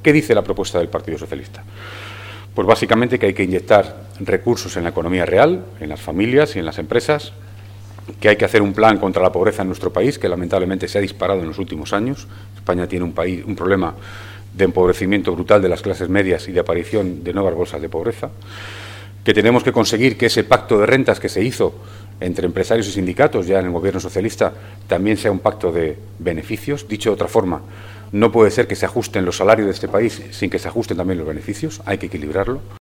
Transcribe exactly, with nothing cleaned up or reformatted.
¿Qué dice la propuesta del Partido Socialista? Pues básicamente que hay que inyectar recursos en la economía real, en las familias y en las empresas, que hay que hacer un plan contra la pobreza en nuestro país, que lamentablemente se ha disparado en los últimos años. España tiene un, país, un problema de empobrecimiento brutal de las clases medias y de aparición de nuevas bolsas de pobreza, que tenemos que conseguir que ese pacto de rentas que se hizo entre empresarios y sindicatos ya en el Gobierno socialista también sea un pacto de beneficios. Dicho de otra forma, no puede ser que se ajusten los salarios de este país sin que se ajusten también los beneficios, hay que equilibrarlo.